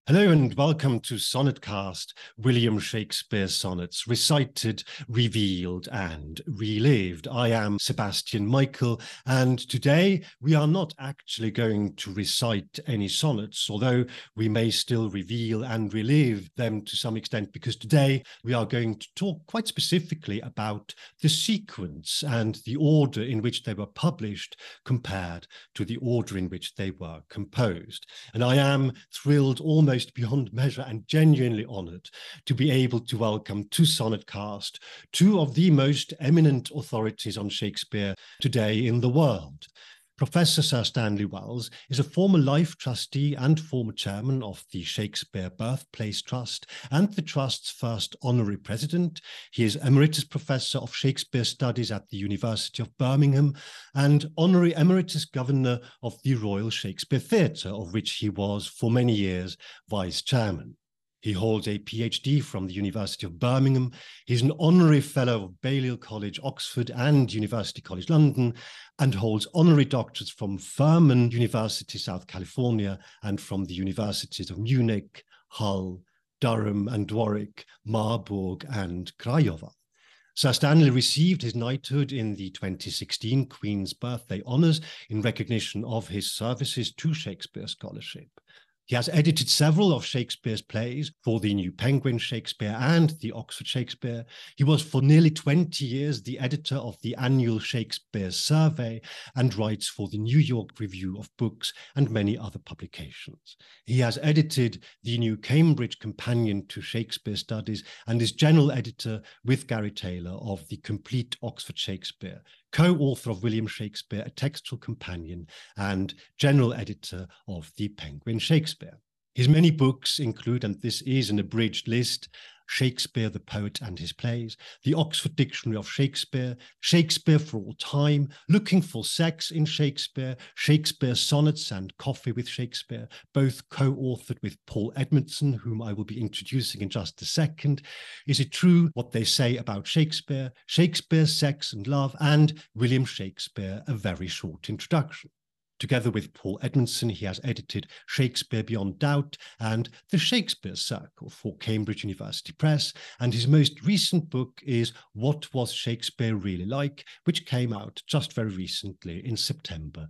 Hello and welcome to Sonnetcast, William Shakespeare's sonnets, recited, revealed and relived. I am Sebastian Michael, and today we are not actually going to recite any sonnets, although we may still reveal and relive them to some extent, because today we are going to talk quite specifically about the sequence and the order in which they were published compared to the order in which they were composed. And I am thrilled almost beyond measure and genuinely honored to be able to welcome to Sonnetcast two of the most eminent authorities on Shakespeare today in the world. Professor Sir Stanley Wells is a former Life Trustee and former chairman of the Shakespeare Birthplace Trust and the Trust's first honorary president. He is Emeritus Professor of Shakespeare Studies at the University of Birmingham and Honorary Emeritus Governor of the Royal Shakespeare Theatre, of which he was for many years Vice Chairman. He holds a PhD from the University of Birmingham. He's an honorary fellow of Balliol College, Oxford, and University College London, and holds honorary doctorates from Furman University, South California, and from the universities of Munich, Hull, Durham and Warwick, Marburg, and Craiova. Sir Stanley received his knighthood in the 2016 Queen's Birthday Honours in recognition of his services to Shakespeare scholarship. He has edited several of Shakespeare's plays for the New Penguin Shakespeare and the Oxford Shakespeare. He was for nearly 20 years the editor of the annual Shakespeare Survey and writes for the New York Review of Books and many other publications. He has edited the New Cambridge Companion to Shakespeare Studies and is general editor with Gary Taylor of the Complete Oxford Shakespeare, co-author of William Shakespeare, a textual companion, and general editor of the Penguin Shakespeare. His many books include, and this is an abridged list, Shakespeare, the Poet and His Plays, the Oxford Dictionary of Shakespeare, Shakespeare for All Time, Looking for Sex in Shakespeare, Shakespeare Sonnets and Coffee with Shakespeare, both co-authored with Paul Edmondson, whom I will be introducing in just a second. Is It True What They Say About Shakespeare, Shakespeare, Sex and Love, and William Shakespeare, A Very Short Introduction. Together with Paul Edmondson, he has edited Shakespeare Beyond Doubt and The Shakespeare Circle for Cambridge University Press, and his most recent book is What Was Shakespeare Really Like?, which came out just very recently in September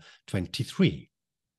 23.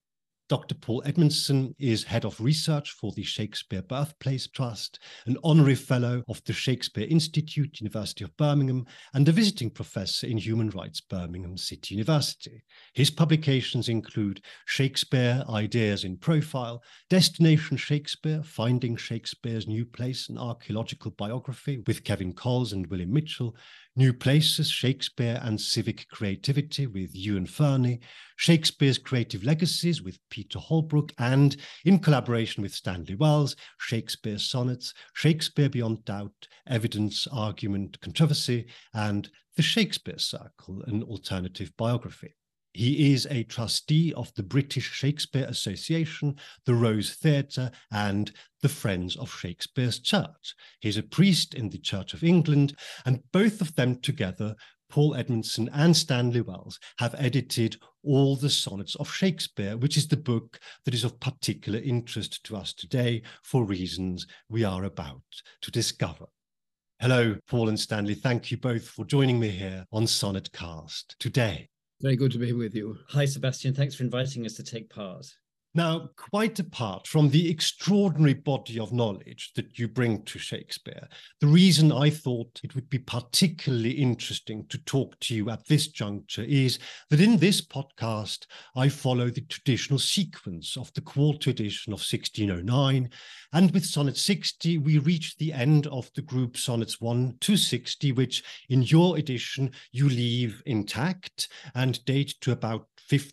Dr. Paul Edmondson is head of research for the Shakespeare Birthplace Trust, an honorary fellow of the Shakespeare Institute, University of Birmingham, and a visiting professor in human rights, Birmingham City University. His publications include Shakespeare, Ideas in Profile, Destination Shakespeare, Finding Shakespeare's New Place, an archaeological biography with Kevin Coles and William Mitchell, New Places, Shakespeare and Civic Creativity with Ewan Fernie, Shakespeare's Creative Legacies with Peter Holbrook, and in collaboration with Stanley Wells, Shakespeare Sonnets, Shakespeare Beyond Doubt, Evidence, Argument, Controversy, and The Shakespeare Circle, an alternative biography. He is a trustee of the British Shakespeare Association, the Rose Theatre, and the Friends of Shakespeare's Church. He's a priest in the Church of England, and both of them together, Paul Edmondson and Stanley Wells, have edited all the sonnets of Shakespeare, which is the book that is of particular interest to us today for reasons we are about to discover. Hello, Paul and Stanley. Thank you both for joining me here on Sonnetcast today. Very good to be with you. Hi, Sebastian. Thanks for inviting us to take part. Now, quite apart from the extraordinary body of knowledge that you bring to Shakespeare, the reason I thought it would be particularly interesting to talk to you at this juncture is that in this podcast, I follow the traditional sequence of the quarto edition of 1609, and with Sonnet 60, we reach the end of the group Sonnets 1 to 60, which in your edition you leave intact and date to about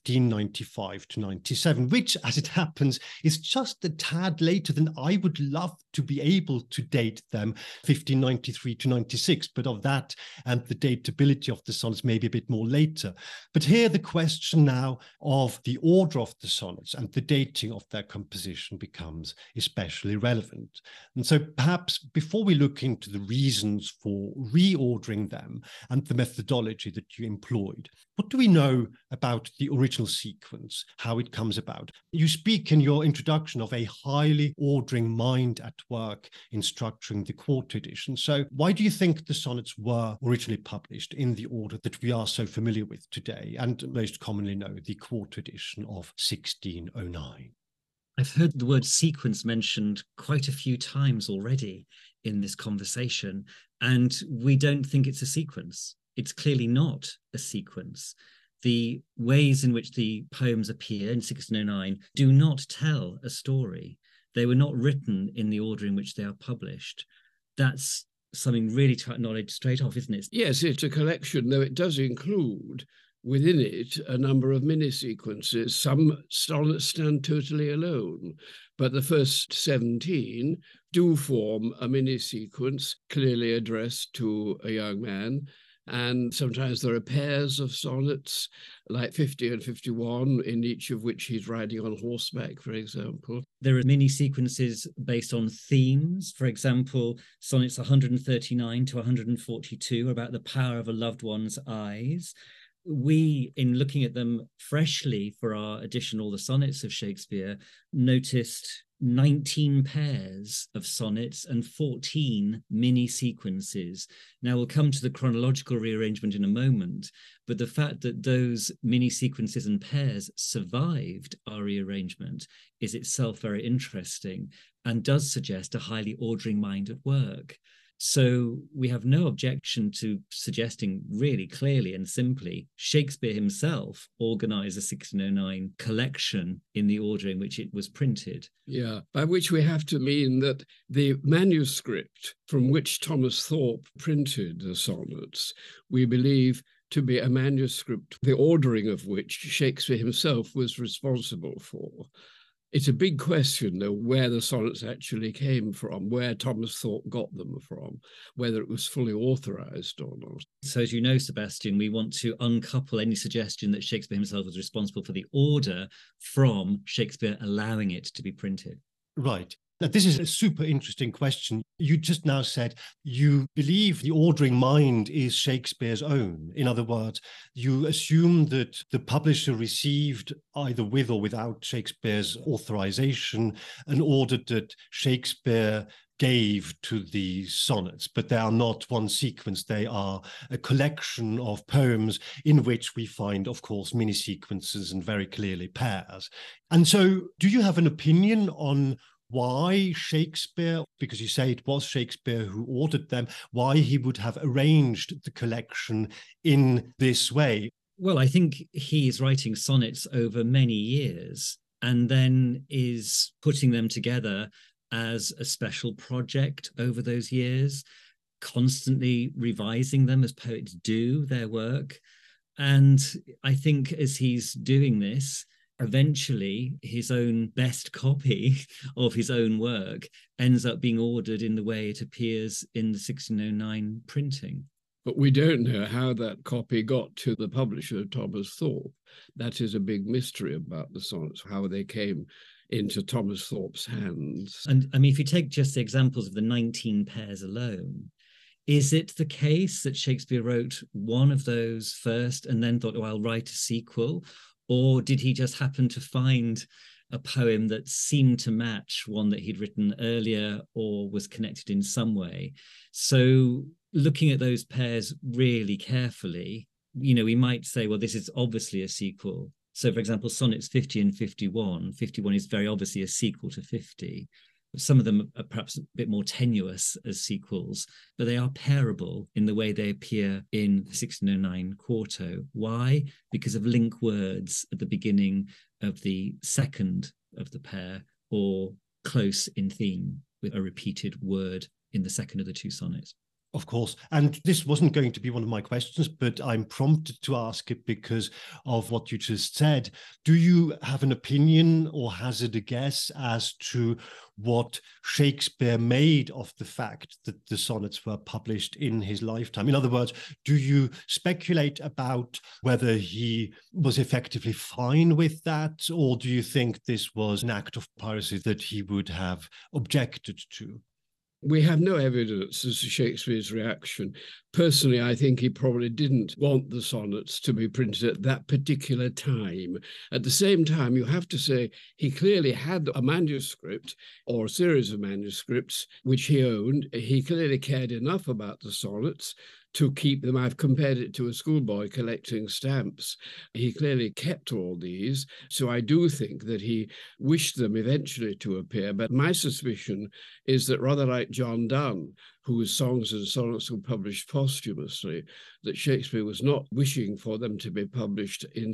1595 to 97, which, as it happens, is just a tad later than I would love to be able to date them, 1593 to 96, but of that and the dateability of the sonnets maybe a bit more later. But here the question now of the order of the sonnets and the dating of their composition becomes especially relevant. And so perhaps before we look into the reasons for reordering them and the methodology that you employed, what do we know about the original sequence, how it comes about? You You speak in your introduction of a highly ordering mind at work in structuring the quarto edition. So why do you think the sonnets were originally published in the order that we are so familiar with today, and most commonly know the quarto edition of 1609? I've heard the word sequence mentioned quite a few times already in this conversation, and we don't think it's a sequence. It's clearly not a sequence. The ways in which the poems appear in 1609 do not tell a story. They were not written in the order in which they are published. That's something really to acknowledge straight off, isn't it? Yes, it's a collection, though it does include within it a number of mini-sequences. Some sonnets stand totally alone, but the first 17 do form a mini-sequence clearly addressed to a young man. And sometimes there are pairs of sonnets, like 50 and 51, in each of which he's riding on horseback, for example. There are mini sequences based on themes. For example, sonnets 139 to 142 about the power of a loved one's eyes. We, in looking at them freshly for our edition, All the Sonnets of Shakespeare, noticed 19 pairs of sonnets and 14 mini sequences. Now, we'll come to the chronological rearrangement in a moment, but the fact that those mini sequences and pairs survived our rearrangement is itself very interesting and does suggest a highly ordering mind at work. So we have no objection to suggesting really clearly and simply Shakespeare himself organized a 1609 collection in the order in which it was printed. Yeah, by which we have to mean that the manuscript from which Thomas Thorpe printed the sonnets, we believe to be a manuscript, the ordering of which Shakespeare himself was responsible for. It's a big question, though, where the sonnets actually came from, where Thomas Thorpe got them from, whether it was fully authorized or not. So as you know, Sebastian, we want to uncouple any suggestion that Shakespeare himself was responsible for the order from Shakespeare allowing it to be printed. Right. Now, this is a super interesting question. You just now said you believe the ordering mind is Shakespeare's own. In other words, you assume that the publisher received, either with or without Shakespeare's authorization, an order that Shakespeare gave to the sonnets, but they are not one sequence. They are a collection of poems in which we find, of course, mini sequences and very clearly pairs. And so do you have an opinion on why Shakespeare, because you say it was Shakespeare who ordered them, why he would have arranged the collection in this way? Well, I think he is writing sonnets over many years and then is putting them together as a special project over those years, constantly revising them as poets do their work. And I think as he's doing this, eventually his own best copy of his own work ends up being ordered in the way it appears in the 1609 printing. But we don't know how that copy got to the publisher, Thomas Thorpe. That is a big mystery about the sonnets, how they came into Thomas Thorpe's hands. And I mean, if you take just the examples of the 19 pairs alone, is it the case that Shakespeare wrote one of those first and then thought, oh, I'll write a sequel? Or did he just happen to find a poem that seemed to match one that he'd written earlier or was connected in some way? So looking at those pairs really carefully, you know, we might say, well, this is obviously a sequel. So, for example, sonnets 50 and 51. 51 is very obviously a sequel to 50. Some of them are perhaps a bit more tenuous as sequels, but they are pairable in the way they appear in the 1609 quarto. Why? Because of link words at the beginning of the second of the pair, or close in theme with a repeated word in the second of the two sonnets. Of course. And this wasn't going to be one of my questions, but I'm prompted to ask it because of what you just said. Do you have an opinion or hazard a guess as to what Shakespeare made of the fact that the sonnets were published in his lifetime? In other words, do you speculate about whether he was effectively fine with that, or do you think this was an act of piracy that he would have objected to? We have no evidence as to Shakespeare's reaction. Personally, I think he probably didn't want the sonnets to be printed at that particular time. At the same time, you have to say he clearly had a manuscript or a series of manuscripts which he owned. He clearly cared enough about the sonnets to keep them. I've compared it to a schoolboy collecting stamps. He clearly kept all these. So I do think that he wished them eventually to appear. But my suspicion is that, rather like John Donne, whose songs and sonnets were published posthumously, that Shakespeare was not wishing for them to be published in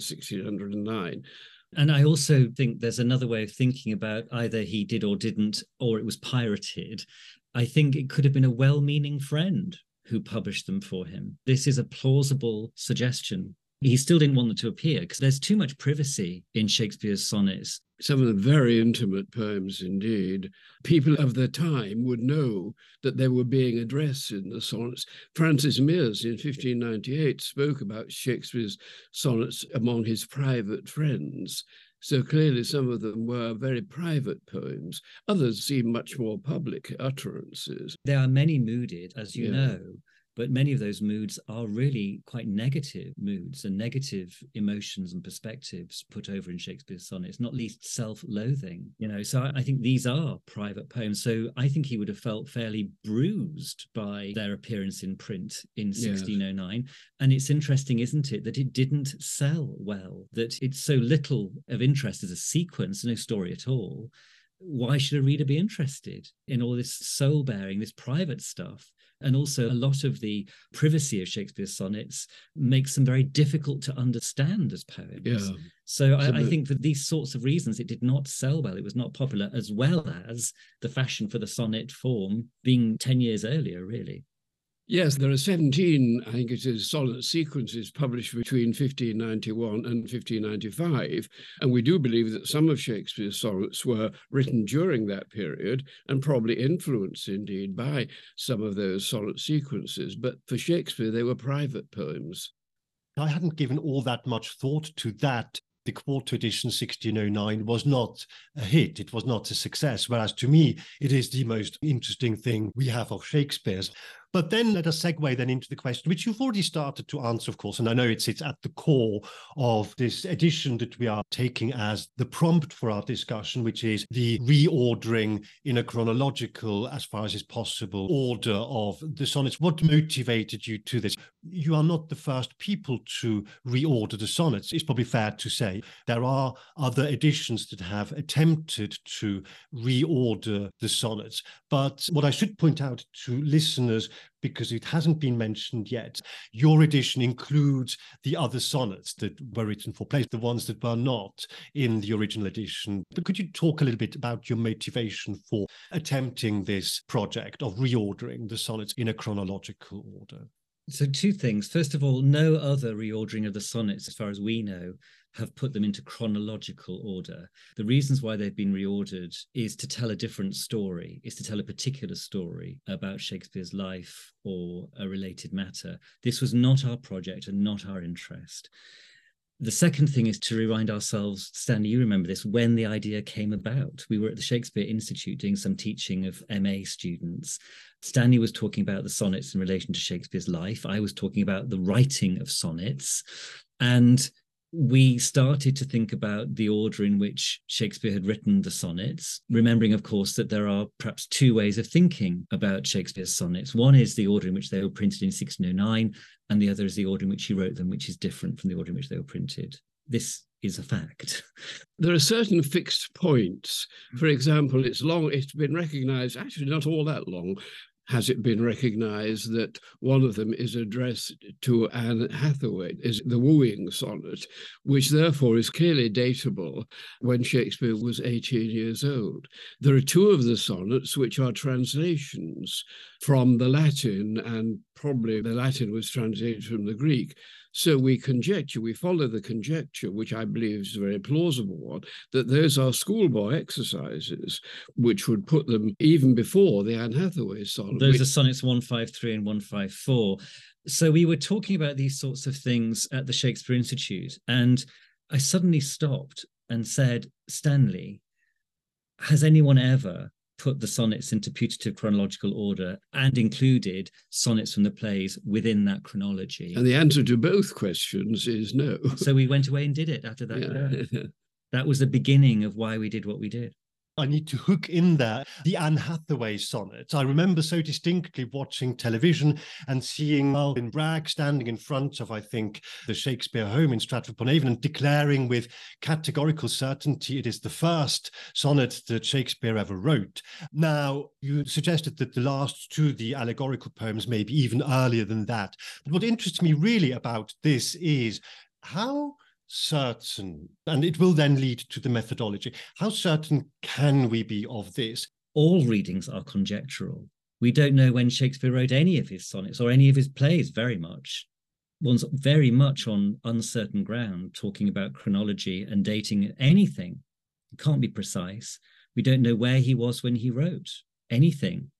1609. And I also think there's another way of thinking about either he did or didn't, or it was pirated. I think it could have been a well-meaning friend who published them for him. This is a plausible suggestion. He still didn't want them to appear because there's too much privacy in Shakespeare's sonnets. Some of them very intimate poems indeed. People of the time would know that they were being addressed in the sonnets. Francis Mears in 1598 spoke about Shakespeare's sonnets among his private friends. So clearly some of them were very private poems. Others seem much more public utterances. There are many mooded, as you know, but many of those moods are really quite negative moods and negative emotions and perspectives put over in Shakespeare's sonnets, not least self-loathing, So I think these are private poems. So I think he would have felt fairly bruised by their appearance in print in 1609. Yes. And it's interesting, isn't it, that it didn't sell well, that it's so little of interest as a sequence, no story at all. Why should a reader be interested in all this soul-bearing, this private stuff? And also a lot of the privacy of Shakespeare's sonnets makes them very difficult to understand as poems. Yeah. So I think for these sorts of reasons, it did not sell well. It was not popular, as well as the fashion for the sonnet form being 10 years earlier, really. Yes, there are 17, I think it is, sonnet sequences published between 1591 and 1595. And we do believe that some of Shakespeare's sonnets were written during that period and probably influenced indeed by some of those sonnet sequences. But for Shakespeare, they were private poems. I hadn't given all that much thought to that. The quarto edition 1609 was not a hit. It was not a success. Whereas to me, it is the most interesting thing we have of Shakespeare's. But then let us segue then into the question, which you've already started to answer, of course, and I know it's at the core of this edition that we are taking as the prompt for our discussion, which is the reordering in a chronological, as far as is possible, order of the sonnets. What motivated you to this? You are not the first people to reorder the sonnets. It's probably fair to say there are other editions that have attempted to reorder the sonnets. But what I should point out to listeners, because it hasn't been mentioned yet, your edition includes the other sonnets that were written for plays, the ones that were not in the original edition. But could you talk a little bit about your motivation for attempting this project of reordering the sonnets in a chronological order? So two things. First of all, no other reordering of the sonnets, as far as we know, have put them into chronological order. The reasons why they've been reordered is to tell a different story, is to tell a particular story about Shakespeare's life or a related matter. This was not our project and not our interest. The second thing is to remind ourselves, Stanley, you remember this, when the idea came about. We were at the Shakespeare Institute doing some teaching of MA students. Stanley was talking about the sonnets in relation to Shakespeare's life. I was talking about the writing of sonnets. And we started to think about the order in which Shakespeare had written the sonnets, remembering, of course, that there are perhaps two ways of thinking about Shakespeare's sonnets. One is the order in which they were printed in 1609, and the other is the order in which he wrote them, which is different from the order in which they were printed. This is a fact. There are certain fixed points. For example, it's been recognized, actually not all that long, has it been recognized that one of them is addressed to Anne Hathaway, is the wooing sonnet, which therefore is clearly datable when Shakespeare was 18 years old. There are two of the sonnets which are translations from the Latin, and probably the Latin was translated from the Greek. So we follow the conjecture, which I believe is a very plausible one, that those are schoolboy exercises, which would put them even before the Anne Hathaway sonnet. Those are sonnets 153 and 154. So we were talking about these sorts of things at the Shakespeare Institute, and I suddenly stopped and said, Stanley, has anyone ever put the sonnets into putative chronological order and included sonnets from the plays within that chronology. And the answer to both questions is no. So we went away and did it after that. Yeah. That was the beginning of why we did what we did. I need to hook in there the Anne Hathaway sonnets. I remember so distinctly watching television and seeing Alvin Bragg standing in front of, I think, the Shakespeare home in Stratford-upon-Avon and declaring with categorical certainty it is the first sonnet that Shakespeare ever wrote. Now, you suggested that the last two, the allegorical poems, may be even earlier than that. But what interests me really about this is how certain, and it will then lead to the methodology, how certain can we be of this? All readings are conjectural. We don't know when Shakespeare wrote any of his sonnets or any of his plays very much. One's very much on uncertain ground, talking about chronology and dating anything. It can't be precise. We don't know where he was when he wrote anything.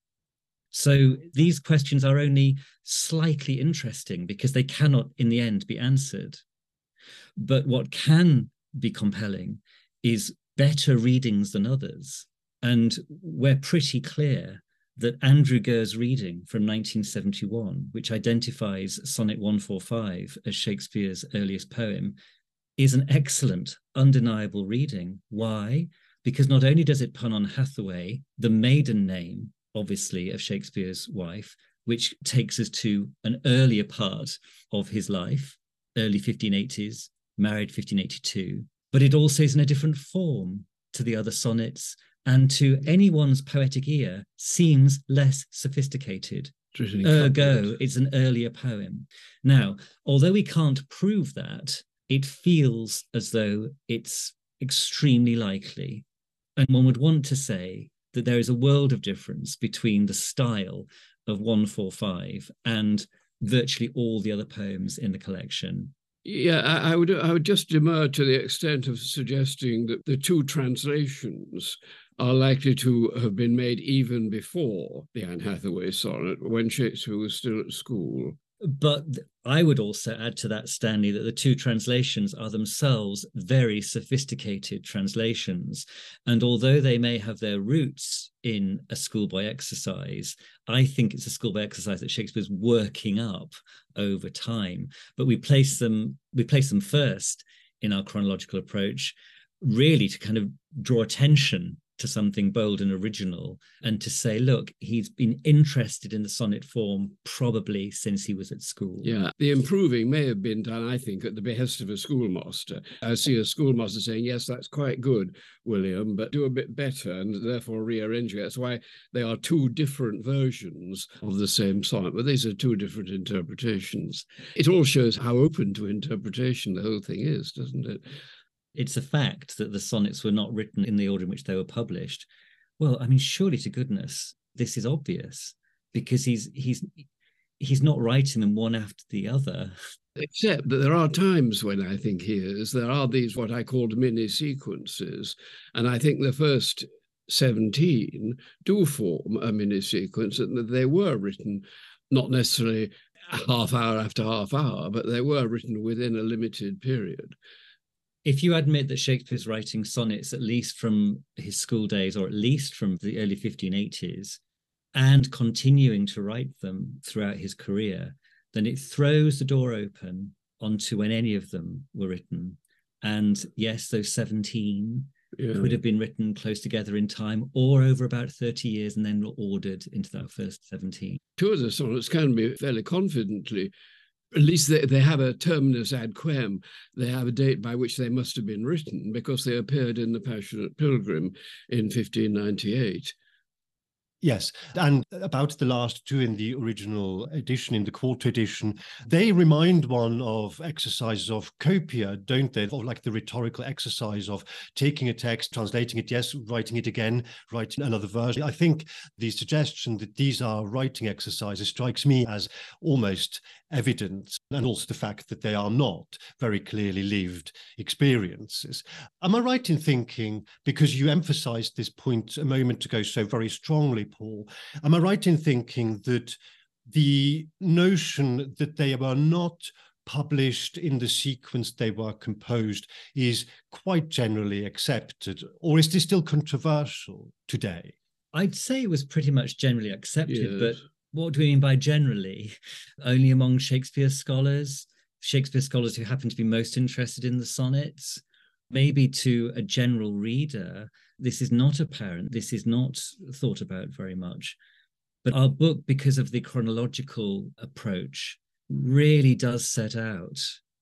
So these questions are only slightly interesting because they cannot, in the end, be answered. But what can be compelling is better readings than others. And we're pretty clear that Andrew Gur's reading from 1971, which identifies Sonnet 145 as Shakespeare's earliest poem, is an excellent, undeniable reading. Why? Because not only does it pun on Hathaway, the maiden name, obviously, of Shakespeare's wife, which takes us to an earlier part of his life, early 1580s, married 1582, but it also is in a different form to the other sonnets and to anyone's poetic ear seems less sophisticated. Ergo, it's an earlier poem. Now, although we can't prove that, it feels as though it's extremely likely. And one would want to say that there is a world of difference between the style of 145 and virtually all the other poems in the collection. Yeah, I would just demur to the extent of suggesting that the two translations are likely to have been made even before the Anne Hathaway sonnet, when Shakespeare was still at school. But I would also add to that, Stanley, that the two translations are themselves very sophisticated translations. And although they may have their roots in a schoolboy exercise, I think it's a schoolboy exercise that Shakespeare's working up over time. But we place them first in our chronological approach, really to kind of draw attention to something bold and original, and to say, look, he's been interested in the sonnet form probably since he was at school. Yeah, the improving may have been done, I think, at the behest of a schoolmaster. I see a schoolmaster saying, yes, that's quite good, William, but do a bit better, and therefore rearrange it. That's why they are two different versions of the same sonnet, but these are two different interpretations. It all shows how open to interpretation the whole thing is, doesn't it? It's a fact that the sonnets were not written in the order in which they were published. Well, I mean, surely to goodness, this is obvious, because he's not writing them one after the other. Except that there are times when I think there are these what I called mini sequences, and I think the first 17 do form a mini sequence, and that they were written not necessarily half hour after half hour, but they were written within a limited period. If you admit that Shakespeare's writing sonnets at least from his school days, or at least from the early 1580s, and continuing to write them throughout his career, then it throws the door open onto when any of them were written. And yes, those 17 could have been written close together in time, or over about 30 years, and then ordered into that first 17. Two of the sonnets can be fairly confidently, at least they have a terminus ad quem. They have a date by which they must have been written, because they appeared in The Passionate Pilgrim in 1598. Yes, and about the last two in the original edition, in the quarto edition, they remind one of exercises of copia, don't they? Or like the rhetorical exercise of taking a text, translating it, yes, writing it again, writing another version. I think the suggestion that these are writing exercises strikes me as almost evident, and also the fact that they are not very clearly lived experiences. Am I right in thinking, because you emphasized this point a moment ago so very strongly, Paul, am I right in thinking that the notion that they were not published in the sequence they were composed is quite generally accepted, or is this still controversial today? I'd say it was pretty much generally accepted, Yes. but what do we mean by generally? Only among Shakespeare scholars who happen to be most interested in the sonnets? Maybe to a general reader, this is not apparent, this is not thought about very much. But our book, because of the chronological approach, really does set out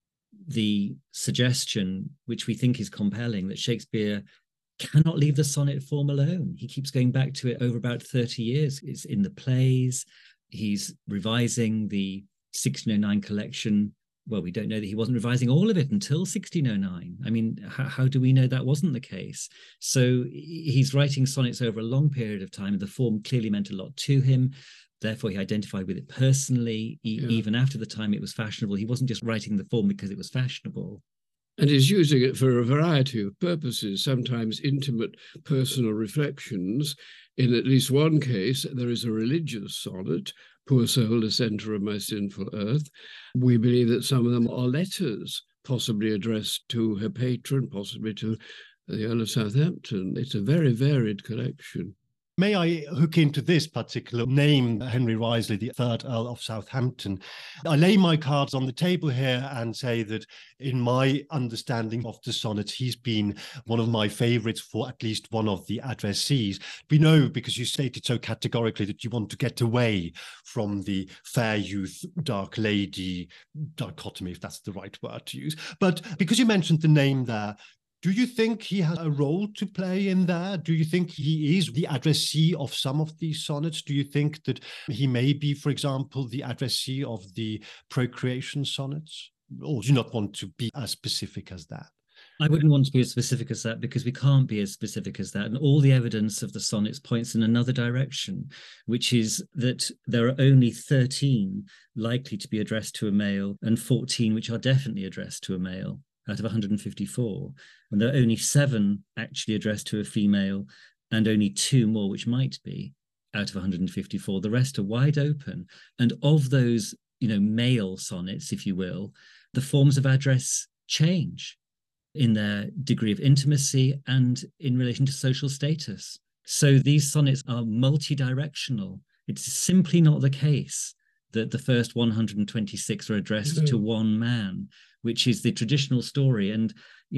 the suggestion, which we think is compelling, that Shakespeare cannot leave the sonnet form alone. He keeps going back to it over about 30 years. It's in the plays. He's revising the 1609 collection. Well, we don't know that he wasn't revising all of it until 1609. I mean, how do we know that wasn't the case? So he's writing sonnets over a long period of time. The form clearly meant a lot to him. Therefore, he identified with it personally, even after the time it was fashionable. He wasn't just writing the form because it was fashionable. And is using it for a variety of purposes, sometimes intimate personal reflections. In at least one case, there is a religious sonnet, Poor Soul, the Centre of My Sinful Earth. We believe that some of them are letters, possibly addressed to her patron, possibly to the Earl of Southampton. It's a very varied collection. May I hook into this particular name, Henry Wriothesley, the third Earl of Southampton? I lay my cards on the table here and say that in my understanding of the sonnets, he's been one of my favorites for at least one of the addressees. We know, because you stated so categorically, that you want to get away from the fair youth, dark lady dichotomy, if that's the right word to use. But because you mentioned the name there, do you think he has a role to play in there? Do you think he is the addressee of some of these sonnets? Do you think that he may be, for example, the addressee of the Procreation sonnets? Or do you not want to be as specific as that? I wouldn't want to be as specific as that, because we can't be as specific as that. And all the evidence of the sonnets points in another direction, which is that there are only 13 likely to be addressed to a male and 14 which are definitely addressed to a male out of 154. And there are only 7 actually addressed to a female and only 2 more which might be out of 154. The rest are wide open. And of those, male sonnets, if you will, the forms of address change in their degree of intimacy and in relation to social status. So these sonnets are multi-directional. It's simply not the case that the first 126 are addressed to one man, which is the traditional story. And,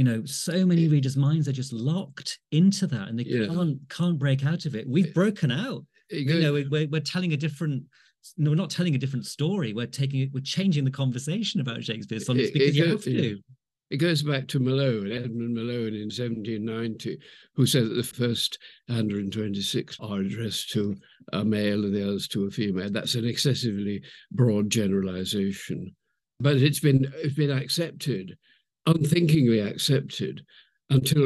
so many readers' minds are just locked into that, and they can't break out of it. We've broken out. We're telling a different... No, we're not telling a different story. We're changing the conversation about Shakespeare's sonnets because you have to. It goes back to Malone, Edmund Malone in 1790, who said that the first 126 are addressed to a male and the others to a female. That's an excessively broad generalization. But it's been accepted, unthinkingly accepted, until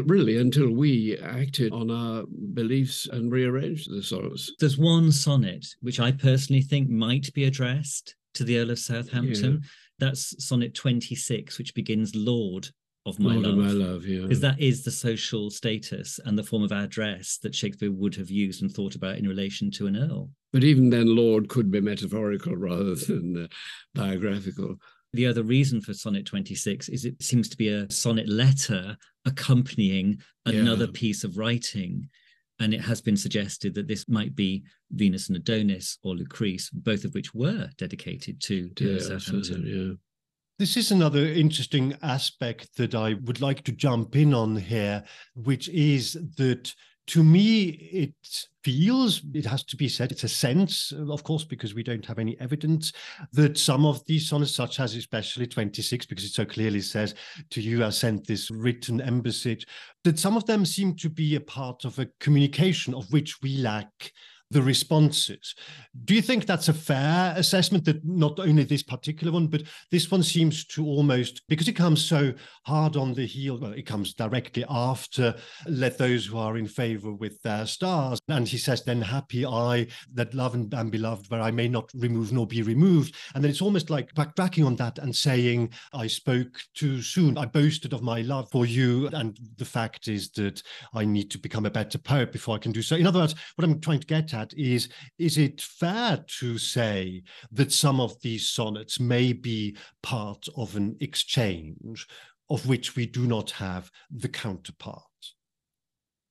we acted on our beliefs and rearranged the sonnets. There's one sonnet which I personally think might be addressed to the Earl of Southampton. Yeah. That's sonnet 26, which begins Lord of my love. Lord of my love, yeah. Because that is the social status and the form of address that Shakespeare would have used and thought about in relation to an earl. But even then, Lord could be metaphorical rather than biographical. The other reason for sonnet 26 is it seems to be a sonnet letter accompanying another piece of writing. And it has been suggested that this might be Venus and Adonis or Lucrece, both of which were dedicated to Southampton. Yeah. This is another interesting aspect that I would like to jump in on here, which is that to me, it feels, it has to be said, it's a sense, of course, because we don't have any evidence, that some of these sonnets, such as especially 26, because it so clearly says, to you I sent this written embassage, that some of them seem to be a part of a communication of which we lack the responses. Do you think that's a fair assessment, that not only this particular one, but this one seems to almost, because it comes so hard on the heel, well, it comes directly after let those who are in favor with their stars. And he says, then happy I that love and am beloved, where I may not remove nor be removed. And then it's almost like backtracking on that and saying, I spoke too soon. I boasted of my love for you. And the fact is that I need to become a better poet before I can do so. In other words, what I'm trying to get at is it fair to say that some of these sonnets may be part of an exchange of which we do not have the counterpart?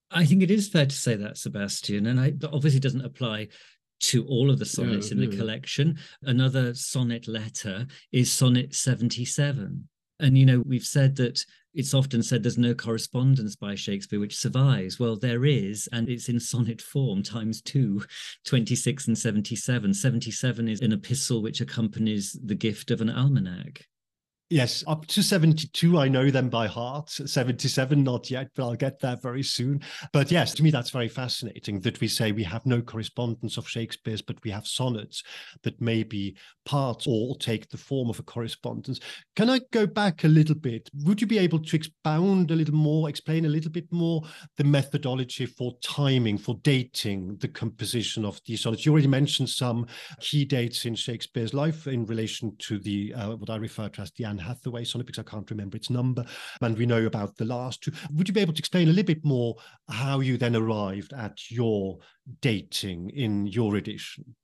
I think it is fair to say that, Sebastian, and that obviously doesn't apply to all of the sonnets in the collection. Another sonnet letter is Sonnet 77. And, you know, we've said that it's often said there's no correspondence by Shakespeare which survives. Well, there is, and it's in sonnet form times 2, 26 and 77. 77 is an epistle which accompanies the gift of an almanac. Yes, up to 72, I know them by heart. 77, not yet, but I'll get there very soon. But yes, to me, that's very fascinating that we say we have no correspondence of Shakespeare's, but we have sonnets that may be parts or take the form of a correspondence. Can I go back a little bit? Would you be able to expound a little more, explain a little bit more the methodology for timing, for dating the composition of these sonnets? You already mentioned some key dates in Shakespeare's life in relation to the what I refer to as the Anne Hathaway sonnet, because I can't remember its number, and we know about the last two. Would you be able to explain a little bit more how you then arrived at your dating in your edition?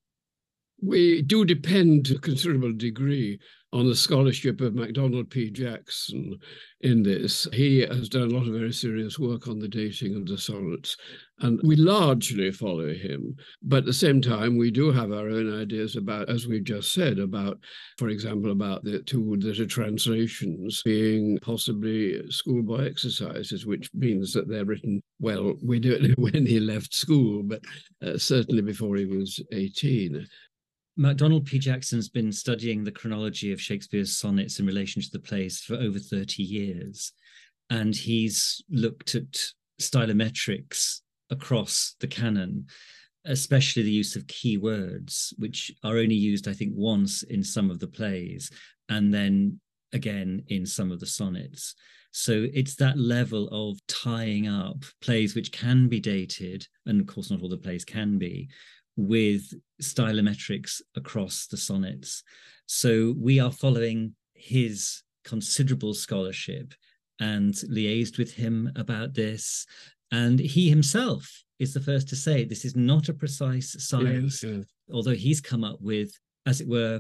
We do depend to a considerable degree on the scholarship of MacDonald P. Jackson in this. He has done a lot of very serious work on the dating of the sonnets, and we largely follow him. But at the same time, we do have our own ideas about, as we've just said, about, for example, about the two that are translations being possibly schoolboy exercises, which means that they're written, well, we don't know when he left school, but certainly before he was 18. MacDonald P. Jackson's been studying the chronology of Shakespeare's sonnets in relation to the plays for over 30 years. And he's looked at stylometrics across the canon, especially the use of key words, which are only used, I think, once in some of the plays, and then again in some of the sonnets. So it's that level of tying up plays which can be dated, and of course not all the plays can be, with stylometrics across the sonnets. So we are following his considerable scholarship and liaised with him about this. And he himself is the first to say this is not a precise science, although he's come up with, as it were,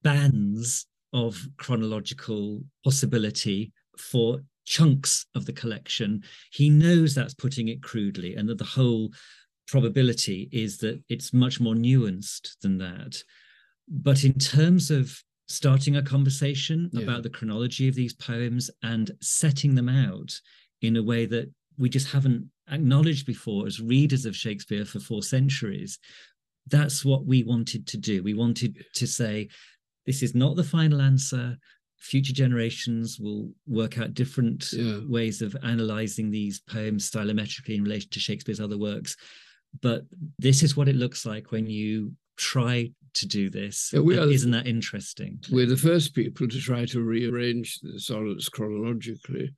bands of chronological possibility for chunks of the collection. He knows that's putting it crudely, and that the whole probability is that it's much more nuanced than that. But in terms of starting a conversation about the chronology of these poems and setting them out in a way that we just haven't acknowledged before as readers of Shakespeare for 4 centuries, that's what we wanted to do. We wanted to say, this is not the final answer. Future generations will work out different ways of analysing these poems stylometrically in relation to Shakespeare's other works. But this is what it looks like when you try to do this. Isn't that interesting? We're the first people to try to rearrange the sonnets chronologically.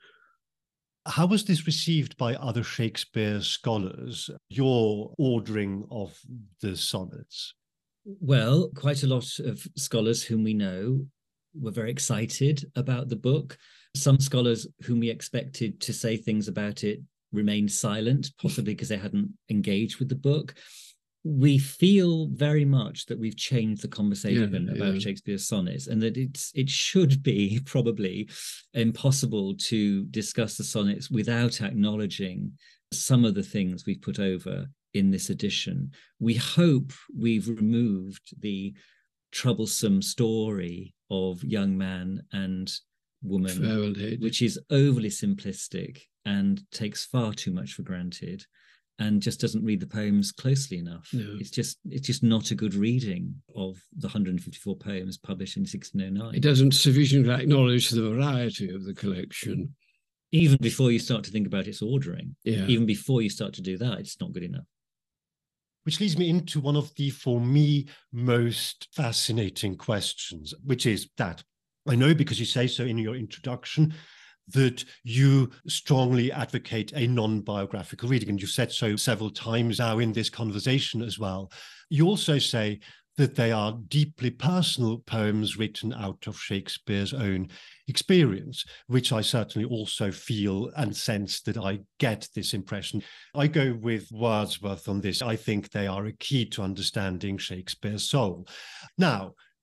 How was this received by other Shakespeare scholars, your ordering of the sonnets? Well, quite a lot of scholars whom we know were very excited about the book. Some scholars whom we expected to say things about it remained silent, possibly because they hadn't engaged with the book. We feel very much that we've changed the conversation about Shakespeare's sonnets, and that it should be probably impossible to discuss the sonnets without acknowledging some of the things we've put over in this edition. We hope we've removed the troublesome story of young man and woman, which is overly simplistic and takes far too much for granted, and just doesn't read the poems closely enough. No. It's just not a good reading of the 154 poems published in 1609. It doesn't sufficiently acknowledge the variety of the collection. Even before you start to think about its ordering, even before you start to do that, it's not good enough. Which leads me into one of the, for me, most fascinating questions, which is that I know, because you say so in your introduction, that you strongly advocate a non-biographical reading, and you've said so several times now in this conversation as well. You also say that they are deeply personal poems written out of Shakespeare's own experience, which I certainly also feel and sense that I get this impression. I go with Wordsworth on this. I think they are a key to understanding Shakespeare's soul. Now,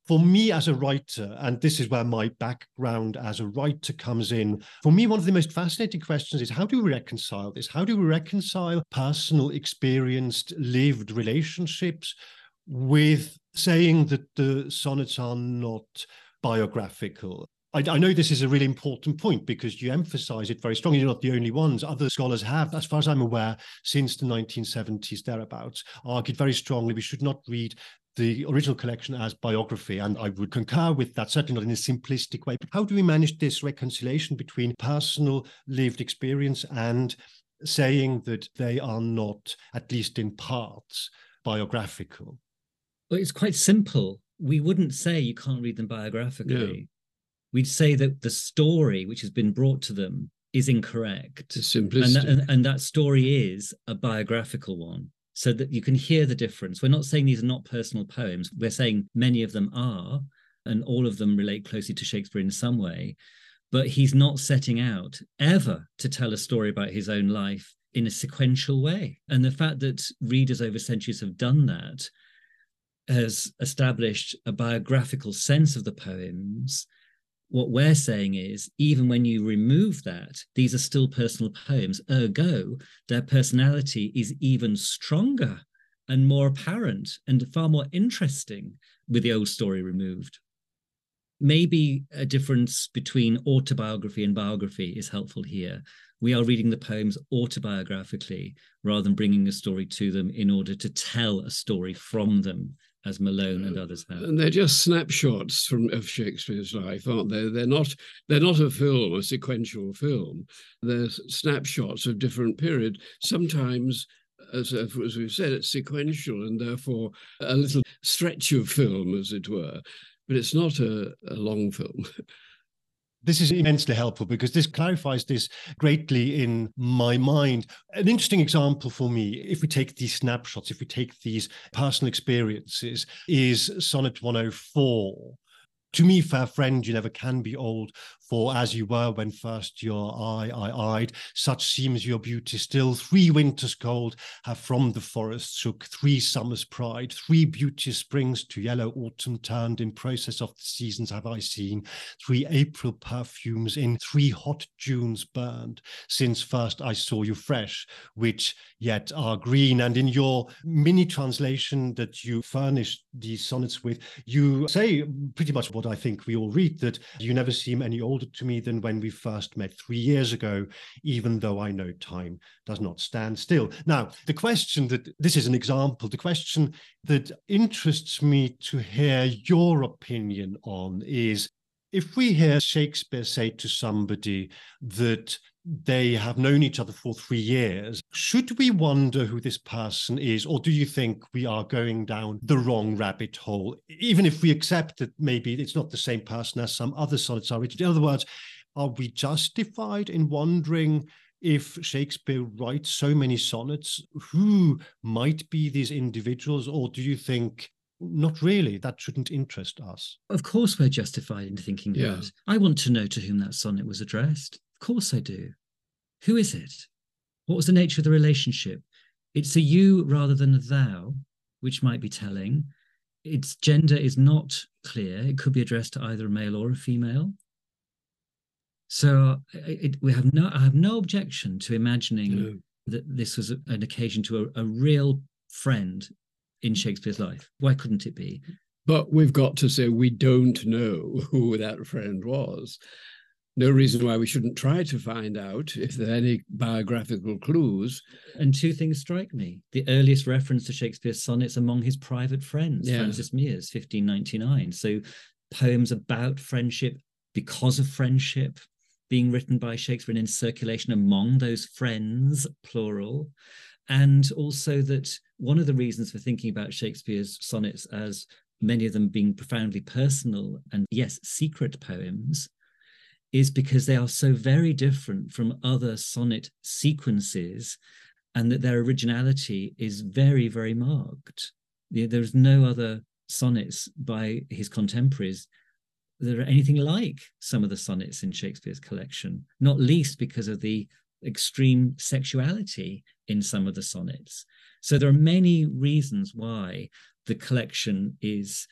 For me as a writer, and this is where my background as a writer comes in, for me, one of the most fascinating questions is, how do we reconcile this? How do we reconcile personal, experienced, lived relationships with saying that the sonnets are not biographical? I know this is a really important point because you emphasize it very strongly. You're not the only ones. Other scholars have, as far as I'm aware, since the 1970s thereabouts, argued very strongly we should not read the original collection as biography. And I would concur with that, certainly not in a simplistic way. But how do we manage this reconciliation between personal lived experience and saying that they are not, at least in parts, biographical? Well, it's quite simple. We wouldn't say you can't read them biographically. No. We'd say that the story which has been brought to them is incorrect. It's simplistic. And that story is a biographical one, so that you can hear the difference. We're not saying these are not personal poems. We're saying many of them are, and all of them relate closely to Shakespeare in some way. But he's not setting out ever to tell a story about his own life in a sequential way. And the fact that readers over centuries have done that has established a biographical sense of the poems. What we're saying is, even when you remove that, these are still personal poems. Ergo, their personality is even stronger and more apparent and far more interesting with the old story removed. Maybe a difference between autobiography and biography is helpful here. We are reading the poems autobiographically rather than bringing a story to them in order to tell a story from them, as Malone and others have. And they're just snapshots of Shakespeare's life, aren't they? They're not a film, a sequential film. They're snapshots of different periods. Sometimes, as we've said, it's sequential and therefore a little stretch of film, as it were. But it's not a long film. This is immensely helpful because this clarifies this greatly in my mind. An interesting example for me, if we take these snapshots, if we take these personal experiences, is Sonnet 104. To me, fair friend, you never can be old, for as you were when first your eye I eyed, such seems your beauty still. 3 winters cold have from the forest shook, 3 summers pride, 3 beauteous springs to yellow autumn turned, in process of the seasons have I seen, 3 April perfumes in 3 hot Junes burned, since first I saw you fresh, which yet are green. And in your mini translation that you furnished these sonnets with, you say pretty much what I think we all read, that you never seem any older to me than when we first met 3 years ago, even though I know time does not stand still. Now, the question that, this is an example, the question that interests me to hear your opinion on is, if we hear Shakespeare say to somebody that they have known each other for 3 years, should we wonder who this person is? Or do you think we are going down the wrong rabbit hole, even if we accept that maybe it's not the same person as some other sonnets are written? In other words, are we justified in wondering if Shakespeare writes so many sonnets, who might be these individuals? Or do you think not really, that shouldn't interest us? Of course we're justified in thinking that. I want to know to whom that sonnet was addressed. Of course I do. Who is it? What was the nature of the relationship? It's a you rather than a thou, which might be telling. Its gender is not clear. It could be addressed to either a male or a female. So I have no objection to imagining that this was an occasion to a real friend in Shakespeare's life. Why couldn't it be? But we've got to say we don't know who that friend was. No reason why we shouldn't try to find out if there are any biographical clues. And 2 things strike me. The earliest reference to Shakespeare's sonnets among his private friends, Francis Mears, 1599. So poems about friendship, because of friendship, being written by Shakespeare and in circulation among those friends, plural. And also that one of the reasons for thinking about Shakespeare's sonnets as many of them being profoundly personal and, yes, secret poems, is because they are so very different from other sonnet sequences, and that their originality is very, very marked. There's no other sonnets by his contemporaries that are anything like some of the sonnets in Shakespeare's collection, not least because of the extreme sexuality in some of the sonnets. So there are many reasons why the collection is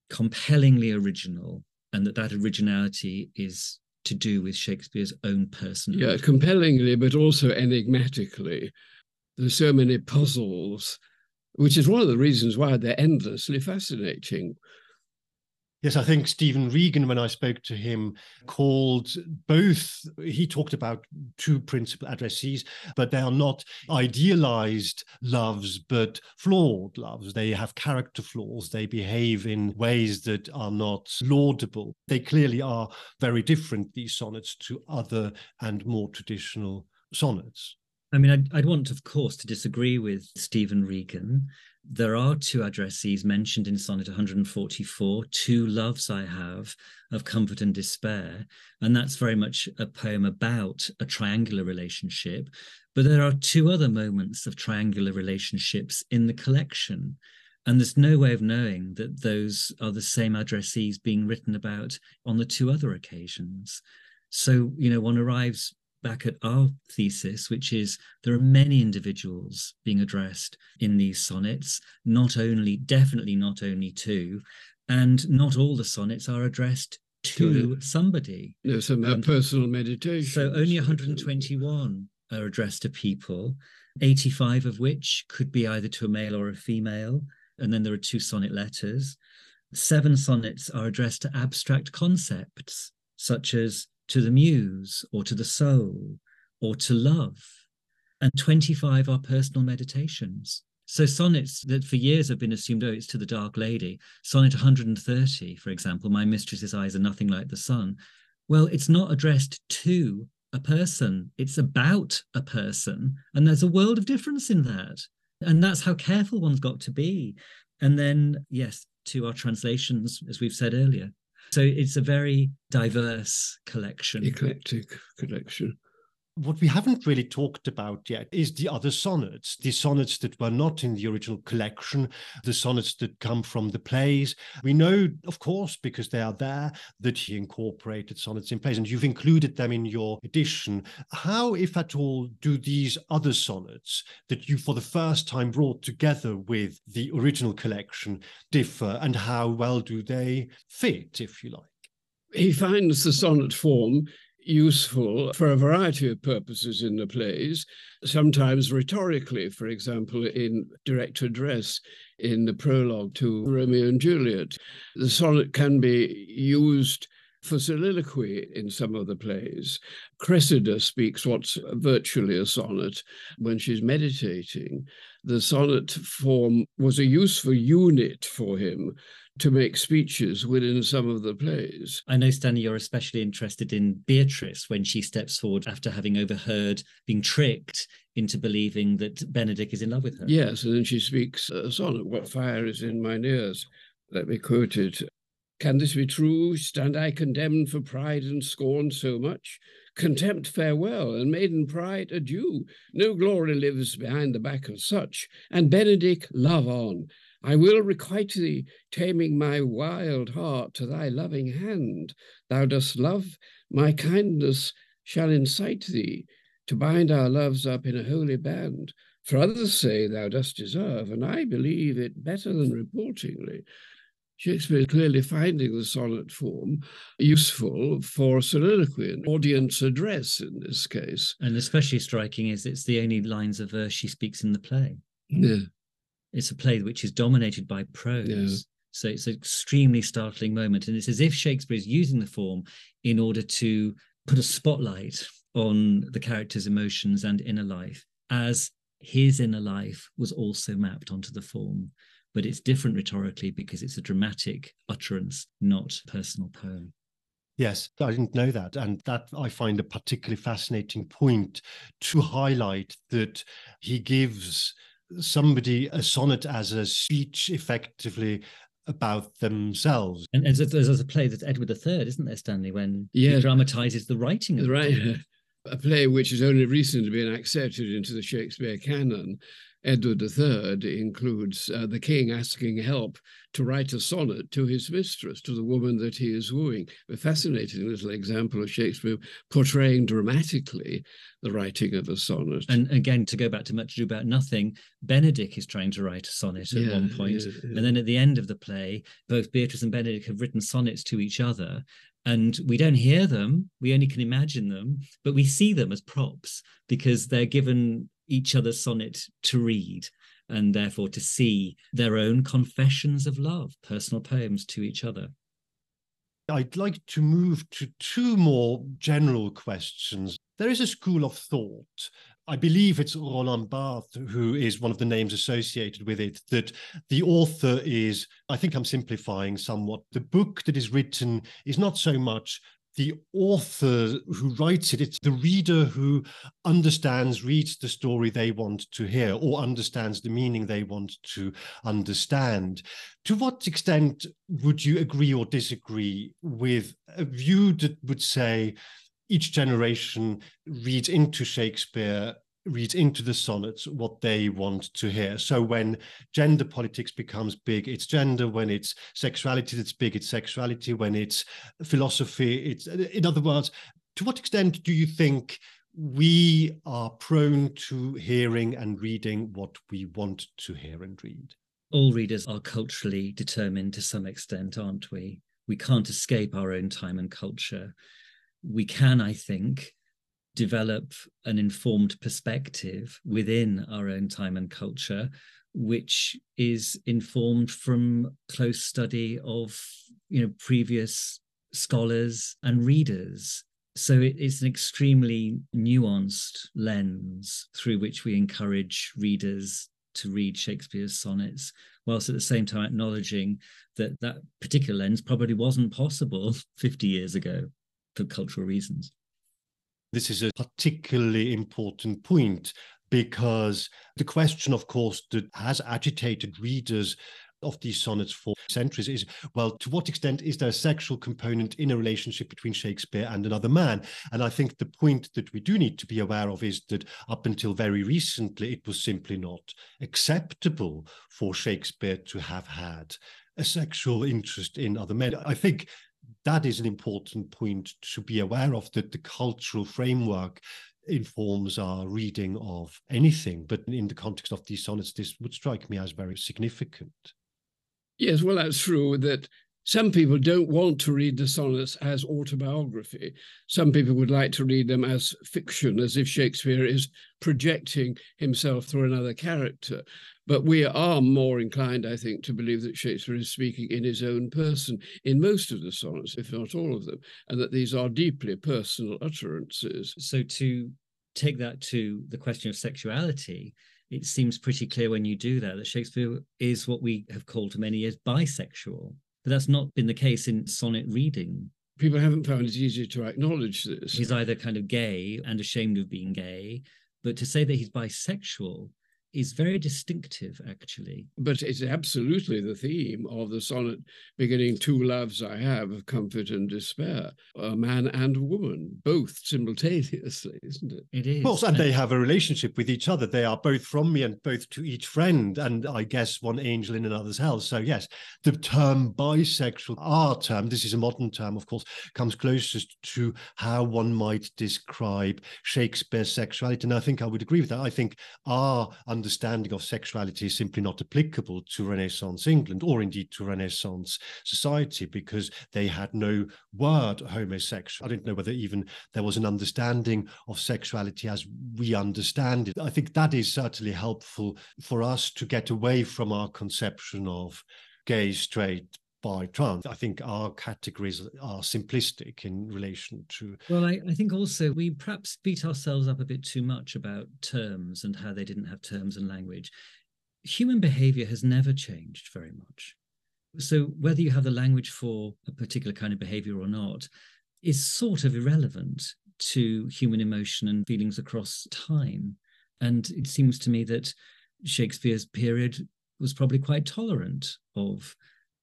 compellingly original, and that originality is to do with Shakespeare's own personhood. Yeah, compellingly, but also enigmatically. There's so many puzzles, which is one of the reasons why they're endlessly fascinating. Yes, I think Stephen Regan, when I spoke to him, called both, he talked about two principal addressees, but they are not idealized loves, but flawed loves. They have character flaws. They behave in ways that are not laudable. They clearly are very different, these sonnets, to other and more traditional sonnets. I mean, I'd want, of course, to disagree with Stephen Regan. There are two addressees mentioned in Sonnet 144, two loves I have of comfort and despair. And that's very much a poem about a triangular relationship. But there are two other moments of triangular relationships in the collection. And there's no way of knowing that those are the same addressees being written about on the two other occasions. So, one arrives back at our thesis, which is there are many individuals being addressed in these sonnets, definitely not only two, and not all the sonnets are addressed to somebody. There's some personal meditation. So only 121 are addressed to people, 85 of which could be either to a male or a female, and then there are two sonnet letters. 7 sonnets are addressed to abstract concepts, such as to the muse, or to the soul, or to love. And 25 are personal meditations. So sonnets that for years have been assumed, it's to the dark lady. Sonnet 130, for example, my mistress's eyes are nothing like the sun. Well, it's not addressed to a person, it's about a person. And there's a world of difference in that. And that's how careful one's got to be. And then, yes, to our translations, as we've said earlier. So it's a very diverse collection. Eclectic collection. What we haven't really talked about yet is the other sonnets, the sonnets that were not in the original collection, the sonnets that come from the plays. We know, of course, because they are there, that he incorporated sonnets in plays, and you've included them in your edition. How, if at all, do these other sonnets that you for the first time brought together with the original collection differ, and how well do they fit, if you like? He finds the sonnet form useful for a variety of purposes in the plays, sometimes rhetorically, for example, in direct address in the prologue to Romeo and Juliet. The sonnet can be used for soliloquy in some of the plays. Cressida speaks what's virtually a sonnet when she's meditating. The sonnet form was a useful unit for him to make speeches within some of the plays. I know, Stanley, you're especially interested in Beatrice when she steps forward after having overheard, being tricked into believing that Benedick is in love with her. Yes, and then she speaks a sonnet, "What fire is in mine ears?" Let me quote it. "Can this be true? Stand I condemned for pride and scorn so much? Contempt farewell, and maiden pride adieu. No glory lives behind the back of such. And Benedick, love on. I will requite thee, taming my wild heart to thy loving hand. Thou dost love, my kindness shall incite thee to bind our loves up in a holy band. For others say thou dost deserve, and I believe it better than reportingly." Shakespeare is clearly finding the sonnet form useful for soliloquy and audience address in this case. And especially striking is it's the only lines of verse she speaks in the play. Yeah. It's a play which is dominated by prose. Yeah. So it's an extremely startling moment. And it's as if Shakespeare is using the form in order to put a spotlight on the character's emotions and inner life, as his inner life was also mapped onto the form. But it's different rhetorically because it's a dramatic utterance, not a personal poem. Yes, I didn't know that. And that I find a particularly fascinating point to highlight, that he gives somebody a sonnet as a speech effectively about themselves. And there's a play that's Edward III, isn't there, Stanley, when he dramatizes the writing of a play which has only recently been accepted into the Shakespeare canon. Edward III includes the king asking help to write a sonnet to his mistress, to the woman that he is wooing. A fascinating little example of Shakespeare portraying dramatically the writing of a sonnet. And again, to go back to Much Ado About Nothing, Benedick is trying to write a sonnet at one point. And then at the end of the play, both Beatrice and Benedick have written sonnets to each other. And we don't hear them, we only can imagine them, but we see them as props because they're given each other's sonnet to read and therefore to see their own confessions of love, personal poems to each other. I'd like to move to two more general questions. There is a school of thought, I believe it's Roland Barthes who is one of the names associated with it, that the author is, I think I'm simplifying somewhat, the book that is written is not so much the author who writes it, it's the reader who understands, reads the story they want to hear or understands the meaning they want to understand. To what extent would you agree or disagree with a view that would say each generation reads into Shakespeare, reads into the sonnets what they want to hear? So when gender politics becomes big, it's gender. When it's sexuality that's big, it's sexuality. When it's philosophy, it's... In other words, to what extent do you think we are prone to hearing and reading what we want to hear and read? All readers are culturally determined to some extent, aren't we? We can't escape our own time and culture. We can, I think, develop an informed perspective within our own time and culture, which is informed from close study of, previous scholars and readers. So it's an extremely nuanced lens through which we encourage readers to read Shakespeare's sonnets, whilst at the same time acknowledging that that particular lens probably wasn't possible 50 years ago for cultural reasons. This is a particularly important point because the question, of course, that has agitated readers of these sonnets for centuries is, well, to what extent is there a sexual component in a relationship between Shakespeare and another man? And I think the point that we do need to be aware of is that up until very recently, it was simply not acceptable for Shakespeare to have had a sexual interest in other men. I think that is an important point to be aware of, that the cultural framework informs our reading of anything. But in the context of these sonnets, this would strike me as very significant. Yes, well, that's true that some people don't want to read the sonnets as autobiography. Some people would like to read them as fiction, as if Shakespeare is projecting himself through another character. But we are more inclined, I think, to believe that Shakespeare is speaking in his own person in most of the sonnets, if not all of them, and that these are deeply personal utterances. So to take that to the question of sexuality, it seems pretty clear when you do that Shakespeare is what we have called for many years bisexual. But that's not been the case in sonnet reading. People haven't found it easy to acknowledge this. He's either kind of gay and ashamed of being gay, but to say that he's bisexual is very distinctive, actually. But it's absolutely the theme of the sonnet beginning, "Two loves I have, of comfort and despair," a man and a woman, both simultaneously, isn't it? It is. Of course, and they have a relationship with each other. They are both from me and both to each friend, and I guess one angel in another's hell. So yes, the term bisexual, our term, this is a modern term, of course, comes closest to how one might describe Shakespeare's sexuality. And I think I would agree with that. I think our understanding of sexuality is simply not applicable to Renaissance England or indeed to Renaissance society, because they had no word homosexual. I don't know whether even there was an understanding of sexuality as we understand it. I think that is certainly helpful for us to get away from our conception of gay, straight, bi, trans. I think our categories are simplistic in relation to... Well, I think also we perhaps beat ourselves up a bit too much about terms and how they didn't have terms and language. Human behavior has never changed very much. So whether you have the language for a particular kind of behavior or not is sort of irrelevant to human emotion and feelings across time. And it seems to me that Shakespeare's period was probably quite tolerant of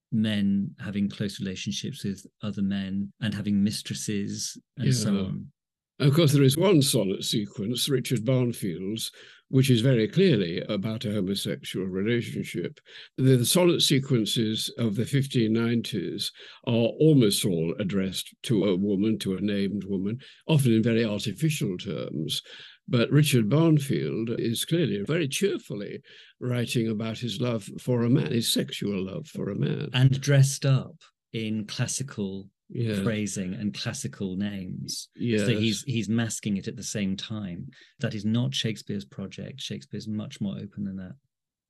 men having close relationships with other men and having mistresses and so on. And of course, there is one sonnet sequence, Richard Barnfield's, which is very clearly about a homosexual relationship. The sonnet sequences of the 1590s are almost all addressed to a woman, to a named woman, often in very artificial terms. But Richard Barnfield is clearly very cheerfully writing about his love for a man, his sexual love for a man. And dressed up in classical phrasing and classical names. Yes. So he's masking it at the same time. That is not Shakespeare's project. Shakespeare's much more open than that.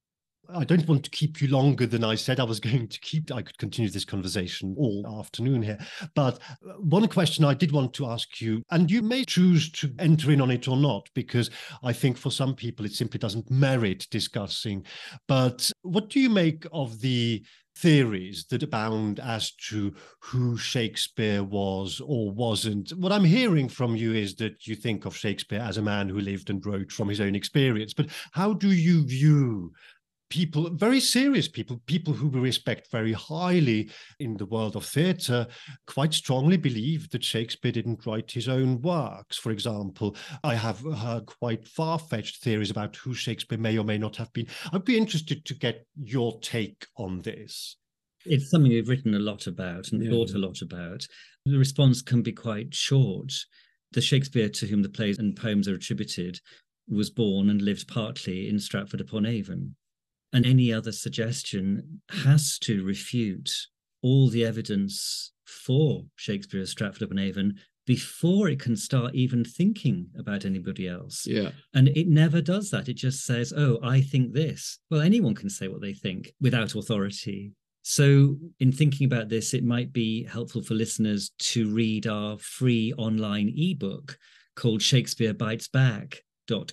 I don't want to keep you longer than I said I was going to keep. I could continue this conversation all afternoon here. But one question I did want to ask you, and you may choose to enter in on it or not, because I think for some people it simply doesn't merit discussing. But what do you make of the theories that abound as to who Shakespeare was or wasn't? What I'm hearing from you is that you think of Shakespeare as a man who lived and wrote from his own experience. But how do you view people, very serious people who we respect very highly in the world of theatre, quite strongly believe that Shakespeare didn't write his own works? For example, I have heard quite far-fetched theories about who Shakespeare may or may not have been. I'd be interested to get your take on this. It's something we've written a lot about and thought a lot about. The response can be quite short. The Shakespeare to whom the plays and poems are attributed was born and lived partly in Stratford-upon-Avon. And any other suggestion has to refute all the evidence for Shakespeare at Stratford-upon-Avon before it can start even thinking about anybody else. Yeah. And it never does that. It just says, oh, I think this. Well, anyone can say what they think without authority. So in thinking about this, it might be helpful for listeners to read our free online ebook called Shakespeare Bites Back.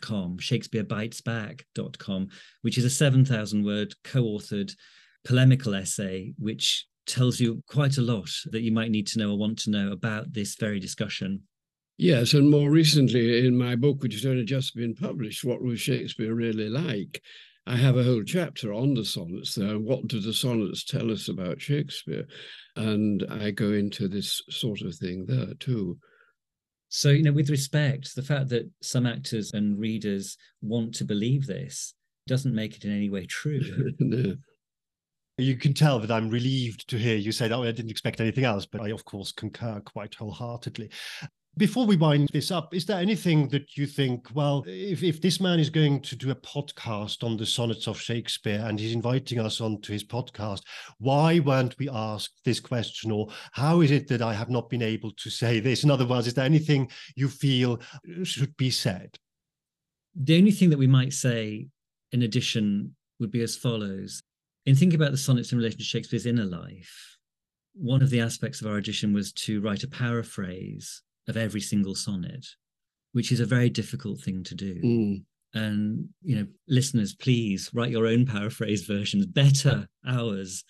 Shakespearebitesback.com, which is a 7,000-word co-authored polemical essay which tells you quite a lot that you might need to know or want to know about this very discussion. Yes, and more recently in my book, which has only just been published, What Was Shakespeare Really Like?, I have a whole chapter on the sonnets there. What do the sonnets tell us about Shakespeare? And I go into this sort of thing there too. So, with respect, the fact that some actors and readers want to believe this doesn't make it in any way true. No. You can tell that I'm relieved to hear you say that. I didn't expect anything else, but I, of course, concur quite wholeheartedly. Before we wind this up, is there anything that you think, well, if this man is going to do a podcast on the sonnets of Shakespeare and he's inviting us onto his podcast, why weren't we asked this question? Or how is it that I have not been able to say this? In other words, is there anything you feel should be said? The only thing that we might say in addition would be as follows. In thinking about the sonnets in relation to Shakespeare's inner life, one of the aspects of our edition was to write a paraphrase of every single sonnet, which is a very difficult thing to do. And, listeners, please write your own paraphrase versions, better ours,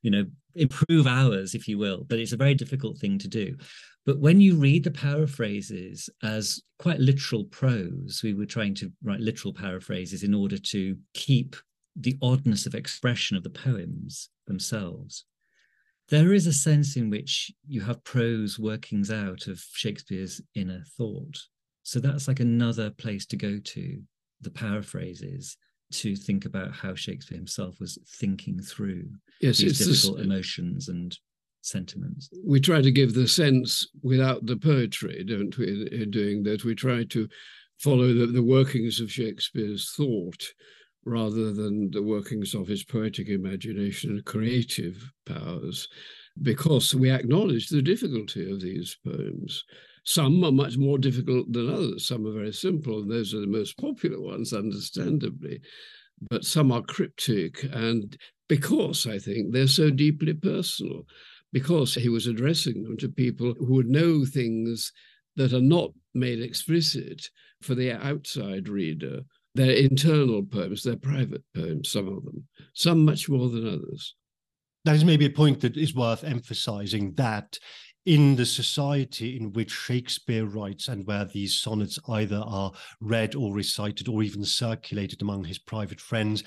improve ours, if you will. But it's a very difficult thing to do. But when you read the paraphrases as quite literal prose, we were trying to write literal paraphrases in order to keep the oddness of expression of the poems themselves. There is a sense in which you have prose workings out of Shakespeare's inner thought. So that's like another place to go to, the paraphrases, to think about how Shakespeare himself was thinking through these difficult emotions and sentiments. We try to give the sense without the poetry, don't we, in doing that? We try to follow the workings of Shakespeare's thought rather than the workings of his poetic imagination and creative powers, because we acknowledge the difficulty of these poems. Some are much more difficult than others. Some are very simple, and those are the most popular ones, understandably. But some are cryptic, and because, I think, they're so deeply personal, because he was addressing them to people who would know things that are not made explicit for the outside reader. They're internal poems, they're private poems, some of them, some much more than others. That is maybe a point that is worth emphasizing, that in the society in which Shakespeare writes and where these sonnets either are read or recited or even circulated among his private friends,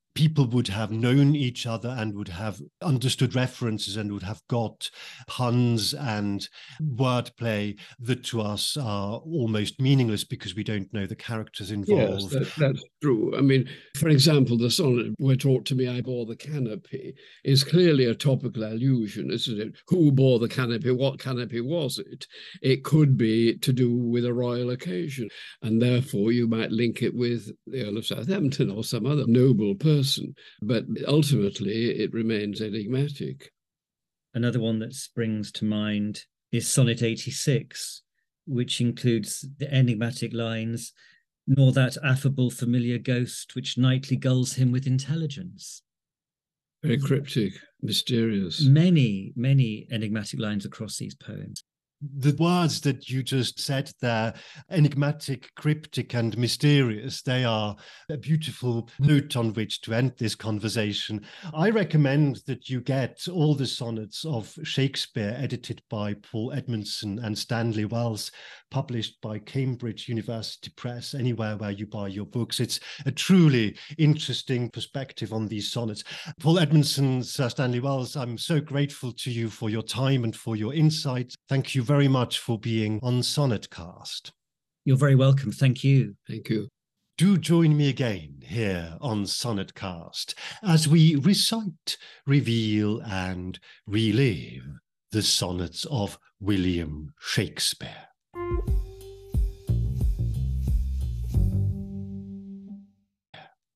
people would have known each other and would have understood references and would have got puns and wordplay that to us are almost meaningless because we don't know the characters involved. Yes, that's true. I mean, for example, the sonnet, "Were taught to me I bore the canopy," is clearly a topical allusion, isn't it? Who bore the canopy? What canopy was it? It could be to do with a royal occasion, and therefore you might link it with the Earl of Southampton or some other noble person, but ultimately it remains enigmatic. Another one that springs to mind is Sonnet 86, which includes the enigmatic lines, "Nor that affable familiar ghost which nightly gulls him with intelligence." Very cryptic, mysterious. Many, many enigmatic lines across these poems. The words that you just said there, enigmatic, cryptic, and mysterious, they are a beautiful note on which to end this conversation. I recommend that you get all the sonnets of Shakespeare edited by Paul Edmondson and Stanley Wells, published by Cambridge University Press, anywhere where you buy your books. It's a truly interesting perspective on these sonnets. Paul Edmondson, Sir Stanley Wells, I'm so grateful to you for your time and for your insight. Thank you very much for being on Sonnetcast. You're very welcome. Thank you. Thank you. Do join me again here on Sonnetcast as we recite, reveal, and relive the sonnets of William Shakespeare.